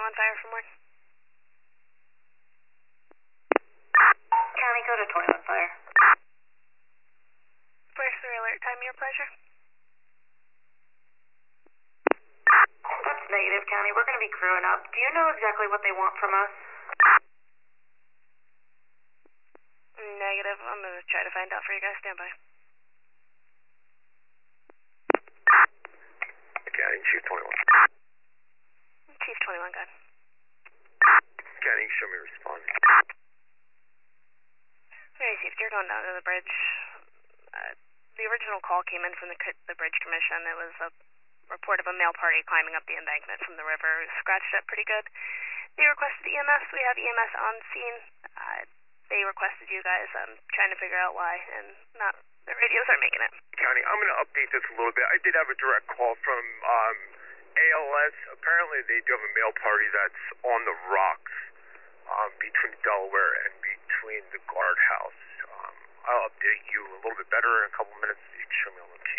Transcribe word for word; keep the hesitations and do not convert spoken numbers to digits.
twenty-one fire for more. County, go to twenty-one fire. First three alert time, your pleasure. That's negative, County. We're going to be crewing up. Do you know exactly what they want from us? Negative. I'm going to try to find out for you guys. Stand by. County, Chief twenty-one. Chief twenty-one, got. County, show me response. Very safe. You're going down to the bridge. Uh, the original call came in from the, the Bridge Commission. It was a report of a male party climbing up the embankment from the river. It was scratched up pretty good. They requested E M S. We have E M S on scene. Uh, they requested you guys. I'm trying to figure out why, and not the radios aren't making it. County, I'm going to update this a little bit. I did have a direct call from um, A L S. Apparently, they do have a male party that's on the rocks um, between Delaware and between the guardhouse. Um, I'll update you a little bit better in a couple minutes. You can show me a location.